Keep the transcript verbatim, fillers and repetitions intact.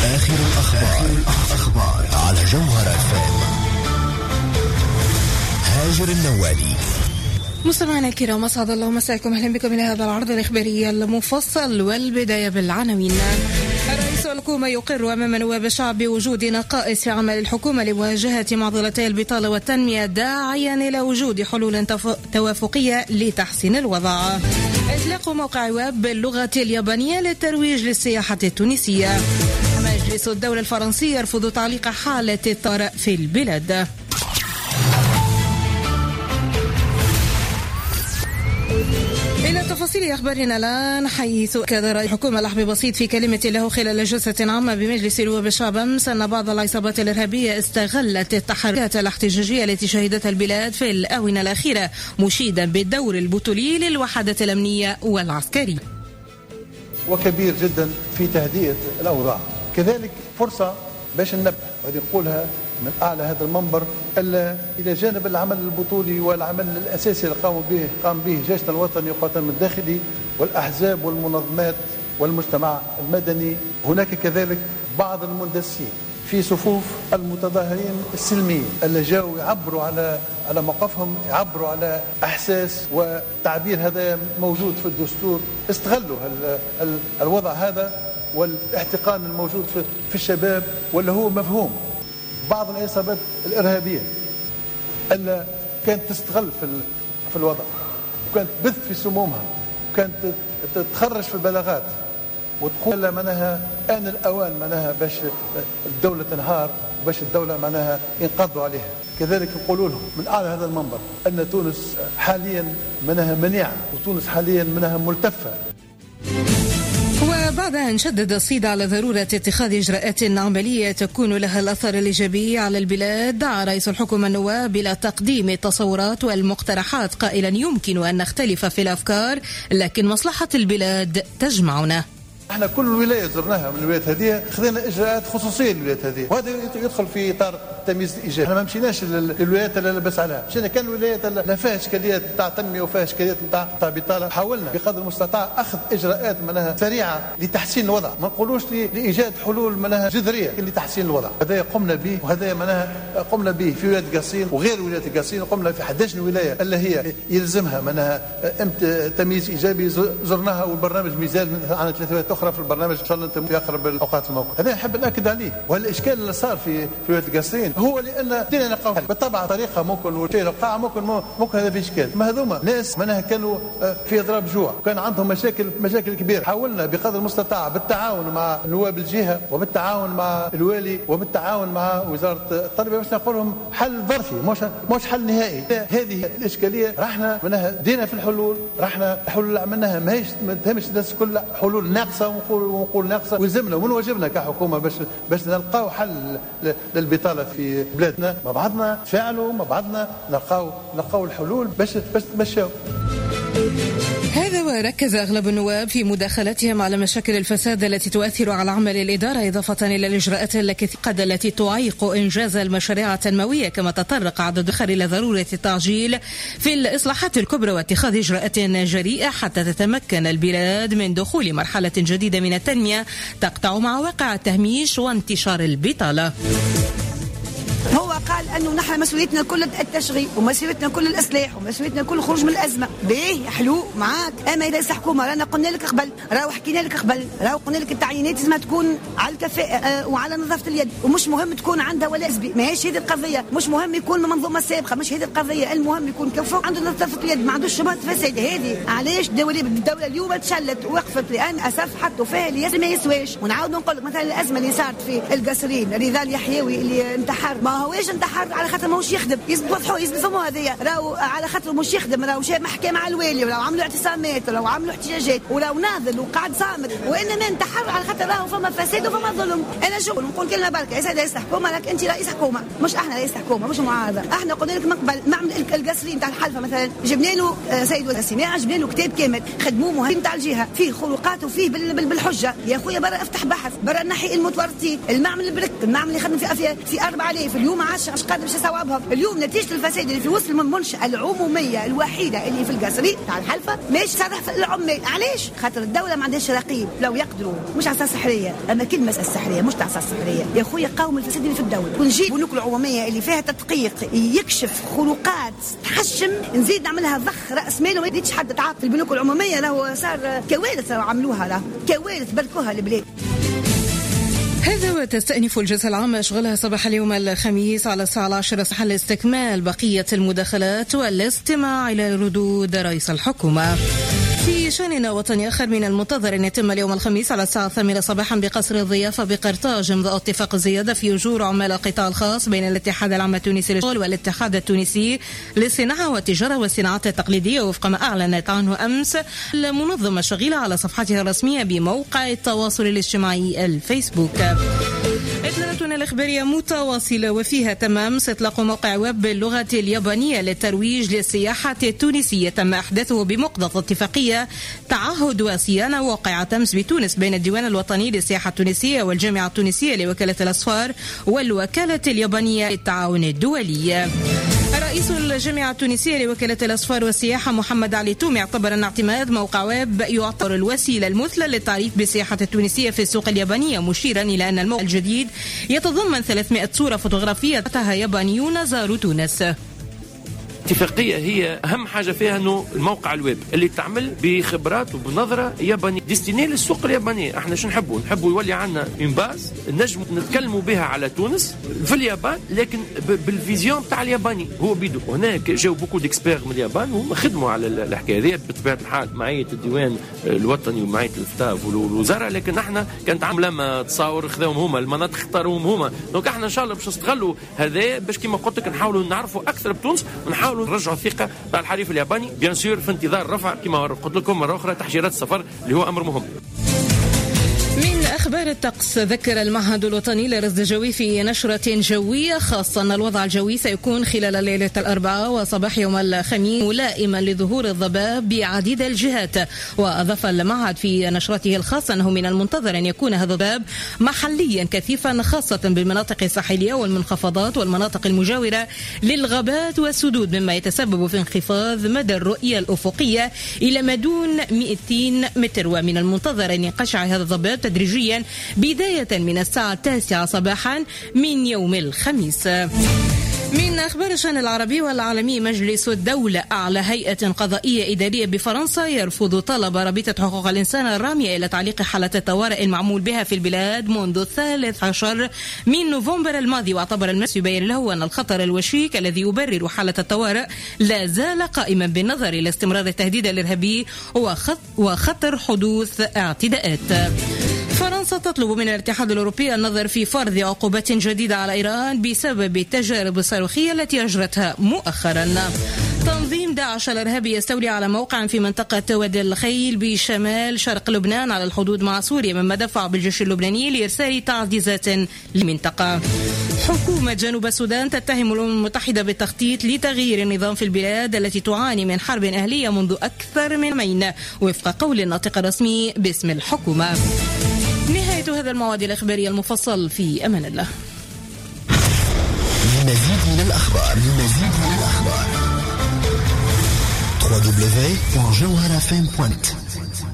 آخر الأخبار, الأخبار على جوهر اف ام. هاجر النوالي. مستمعينا الكرام، أسعد الله مساءكم، أهلا بكم إلى هذا العرض الإخباري المفصل. والبداية بالعناوين. رئيس الحكومة يقر أمام نواب الشعب بوجود نقائص في عمل الحكومة لمواجهة معضلتي البطالة والتنمية، داعيا إلى وجود حلول توافقية لتحسين الوضع. إطلاق موقع ويب باللغة اليابانية للترويج للسياحة التونسية. مجلس الدولة الفرنسي يرفض تعليق حالة الطارئ في البلاد. إلى تفاصيل أخبارنا الآن، حيث أكد رئيس الحكومة لحظة بسيط في كلمة له خلال جلسة عامة بمجلس نواب الشعب أمس أن بعض العصابات الإرهابية استغلت التحركات الاحتجاجية التي شهدتها البلاد في الآونة الأخيرة، مشيدا بالدور البطولي للوحدات الأمنية والعسكرية وكبير جدا في تهدئة الأوضاع. كذلك فرصة باش ننبه وهذه نقولها من أعلى هذا المنبر، إلا إلى جانب العمل البطولي والعمل الأساسي اللي قاموا به قام به جيشنا الوطني وقواتنا الداخلي والأحزاب والمنظمات والمجتمع المدني، هناك كذلك بعض المندسين في صفوف المتظاهرين السلميين اللي جاوا يعبروا على على موقفهم، يعبروا على احساس وتعبير هذا موجود في الدستور، استغلوا ال ال الوضع هذا والاحتقان الموجود في, في الشباب واللي هو مفهوم. بعض العصابات الارهابيه اللي كانت تستغل في في الوضع وكانت تبث في سمومها وكانت تتخرج في البلاغات وتقول معناها آن الأوان معناها باش الدولة تنهار وباش الدولة معناها ينقضوا عليها. كذلك نقولوا لهم من أعلى هذا المنبر أن تونس حاليا منها منيعة وتونس حاليا منها ملتفة. وبعد أن شدد الصيد على ضرورة اتخاذ إجراءات عملية تكون لها الأثر الإيجابي على البلاد، دعا رئيس الحكومة النواب إلى تقديم التصورات والمقترحات قائلا يمكن أن نختلف في الأفكار لكن مصلحة البلاد تجمعنا. احنا كل ولايه زرناها من الولايات هذه خذينا اجراءات خصوصيه للولايات هذه، وهذا يدخل في اطار التمييز الايجابي. احنا ما مشيناش للولايات اللي لبس عليها، مشينا كان الولايات اللي لا فيها اشكاليات نتاع تنميه وفيها اشكاليات نتاع بطاله، حاولنا بقدر المستطاع اخذ اجراءات منها سريعه لتحسين الوضع، ما نقولوش لايجاد حلول منها جذريه لتحسين الوضع. هذا قمنا به وهذا منها قمنا به في ولايه قصيم وغير ولايه قصيم، قمنا في أحد عشر ولايه اللي هي يلزمها منها تمييز ايجابي زرناها، والبرنامج ميزان عن ثلاث ولايات اخرى في البرنامج ان شاء الله انت في اقرب الاوقات الموقف. هذا نحب ناكد عليه، والاشكال اللي صار في في ولايه قصرين هو لان دينا نلقاو بالطبع طريقه ممكن وشيء القاعه ممكن ممكن هذا في اشكال، ما هذوما ناس معناها كانوا في اضراب جوع وكان عندهم مشاكل مشاكل كبيره. حاولنا بقدر المستطاع بالتعاون مع نواب الجهه وبالتعاون مع الوالي وبالتعاون مع وزاره التربيه باش نقول لهم حل ظرفي مش مش حل نهائي. هذه الاشكاليه رحنا منها دينا في الحلول، رحنا الحلول اللي عملناها ماهيش ما تهمش الناس كلها حلول ناقصه ونقول ونقول ناقصه، ويلزمنا ومن واجبنا كحكومه باش باش نلقاو حل للبطاله في بلادنا، مع بعضنا نتفاعلوا مع بعضنا نلقاو نلقاو الحلول باش باش تمشوا. هذا وركز أغلب النواب في مداخلتهم على مشاكل الفساد التي تؤثر على عمل الإدارة، إضافة إلى الإجراءات قد التي تعيق إنجاز المشاريع التنموية، كما تطرق عدد آخر إلى ضرورة التعجيل في الإصلاحات الكبرى واتخاذ إجراءات جريئة حتى تتمكن البلاد من دخول مرحلة جديدة من التنمية تقطع مع واقع التهميش وانتشار البطالة. هو قال أنه نحن مسؤوليتنا كل التشغيل ومسؤوليتنا كل الإصلاح ومسؤوليتنا كل الخروج من الأزمة. باهي حلو معاك، أما إذا الحكومة رانا قلنا لك قبل، راهو حكينا لك قبل، راهو قلنا لك التعيينات لازم تكون على الكفاءة وعلى نظافة اليد، ومش مهم تكون عندها ولا أسبي، ماهيش هذه القضية، مش مهم يكون من منظومة سابقة، مش هذه القضية، المهم يكون كفو عنده نظافة اليد، ما عندوش شبهات فساد. هذه علاش الدولة الدولة اليوم تشلت ووقفت، لأن أسف حطوا فيها اللي يسمى يسواش. ونعاود نقول لك مثلا الأزمة اللي صارت في القصرين، رضا اليحيوي اللي انتحر، ما هوش انتحر على خاطر ماهوش يخدم، يوضحوا يسموا هذيا راهو على خاطر مش يخدم، راهو شاب محكمة مع الوالي، وراهو عملوا اعتصامات، وراهو عملوا احتجاجات، وراهو ناضل وقعد صامت، وانما انتحر على خاطر راهو فما فساد وفما ظلم. انا شو نقول كلمه بركه يا سيد رئيس الحكومه، لك انت رئيس حكومه مش احنا رئيس حكومه مش معارضه. احنا قلنا لك من قبل معمل القصرين تاع الحلفه مثلا جبنا له سيد وسيماع، جبنا له كتاب كامل خدموه مهم تاع الجهه فيه خروقات وفيه بالحجه. يا خويا برا افتح بحث، برا نحي المتورطين، المعمل البرك، المعمل اللي خدم في في أربعة آلاف اليوم عشرة مش مش قادر باش يستوعبهم. اليوم نتيجه الفساد اللي في وسط المنشاه العموميه الوحيده اللي في القصري تاع الحلفه ماشي تصرح في العمال. علاش؟ خاطر الدوله ما عندهاش رقيب. لو يقدروا مش على اساس سحريه، اما كل مساله سحريه مش على اساس سحريه يا خويا، قاوم الفساد اللي في الدوله ونجيب بنوك العموميه اللي فيها تدقيق يكشف خروقات تحشم، نزيد نعملها ضخ راس مال وما يديش حد تعاطي. البنوك العموميه له صار كوارث عملوها، له كوارث بلكوها البلاد. هذا وتستأنف الجلسة العامة أشغالها صباح اليوم الخميس على الساعة العاشرة صباحا لاستكمال بقية المداخلات والاستماع إلى ردود رئيس الحكومة. في شأن وطني آخر، من المنتظر أن يتم اليوم الخميس على الساعة الثامنة صباحا بقصر الضيافة بقرطاج إمضاء اتفاق الزيادة في أجور عمال القطاع الخاص بين الاتحاد العام التونسي للشغل والاتحاد التونسي للصناعة والتجارة والصناعات التقليدية، وفق ما أعلنت عنه أمس المنظمة الشغيلة على صفحتها الرسمية بموقع التواصل الاجتماعي الفيسبوك. إطلالتنا الإخبارية متواصلة وفيها تم أمس إطلاق موقع ويب باللغة اليابانية للترويج للسياحة التونسية، تم إحداثه بمقتضى اتفاقية تعهد وصيانة وقعت أمس بتونس بين الديوان الوطني للسياحة التونسية والجامعة التونسية لوكالة الأسفار والوكالة اليابانية للتعاون الدولي. رئيس الجامعة التونسية لوكالة الأسفار والسياحة محمد علي تومي اعتبر أن اعتماد موقع ويب يعتبر الوسيلة المثلى للتعريف بالسياحة التونسية في السوق اليابانية، مشيرا إلى أن الموقع الجديد يتضمن ثلاثمائة صورة فوتوغرافية تحتها يابانيون زاروا تونس. اتفاقية هي أهم حاجة فيها أنه الموقع الويب اللي تعمل بخبرات وبنظرة يابانية ديستيني للسوق اليابانية. احنا شو نحبوا نحبوا يولي عنا إنباز نجم نتكلموا بها على تونس في اليابان، لكن بالفيزيون بتاع الياباني هو بيدو. هناك جاو بوكو ديكسبير من اليابان وهم خدموا على الحكاية هذه بطبيعة الحال معية الديوان الوطني ومعية الفتاف والوزارة، لكن احنا كانت عاملة ما تصاور خذاهم هما المناطق اختاروهم هما. دونك احنا إن شاء الله باش نستغلوا هذا باش كما قلت لك نحاولوا نعرفوا أكثر بتونس ونحاولوا نرجعوا الثقة تاع الحليف الياباني، بيان سور في انتظار رفع كما قلت لكم مرة أخرى تحجيرات السفر اللي هو أمر مهم. من أخبار الطقس، ذكر المعهد الوطني للرصد الجوي في نشرة جوية خاصة أن الوضع الجوي سيكون خلال ليلة الأربعاء وصباح يوم الخميس ملائما لظهور الضباب بعديد الجهات. وأضاف المعهد في نشرته الخاصة أنه من المنتظر أن يكون هذا الضباب محليا كثيفا خاصة بالمناطق الساحلية والمنخفضات والمناطق المجاورة للغابات والسدود، مما يتسبب في انخفاض مدى الرؤية الأفقية إلى ما دون مئتين متر. ومن المنتظر أن ينقشع هذا الضباب تدريجيا بداية من الساعة التاسعة صباحا من يوم الخميس. من أخبار الشأن العربي والعالمي، مجلس الدولة أعلى هيئة قضائية إدارية بفرنسا يرفض طلب رابطة حقوق الإنسان الرامية إلى تعليق حالة الطوارئ المعمول بها في البلاد منذ الثالث عشر من نوفمبر الماضي. واعتبر المجلس يبين له أن الخطر الوشيك الذي يبرر حالة الطوارئ لا زال قائما بالنظر إلى استمرار التهديد الإرهابي وخطر حدوث اعتداءات. فرنسا تطلب من الاتحاد الأوروبي النظر في فرض عقوبات جديدة على إيران بسبب التجارب الصاروخية التي أجرتها مؤخرا. تنظيم داعش الإرهابي يستولي على موقع في منطقة وادي الخيل بشمال شرق لبنان على الحدود مع سوريا، مما دفع بالجيش اللبناني لإرسال تعزيزات للمنطقة. حكومة جنوب السودان تتهم الأمم المتحدة بالتخطيط لتغيير النظام في البلاد التي تعاني من حرب أهلية منذ أكثر من عامين، وفق قول الناطق الرسمي باسم الحكومة. نهاية هذا المواد الإخبارية المفصل، في أمان الله. مزيد من الأخبار مزيد من الأخبار دبليو دبليو دبليو دوت جوهرة إف إم دوت نت.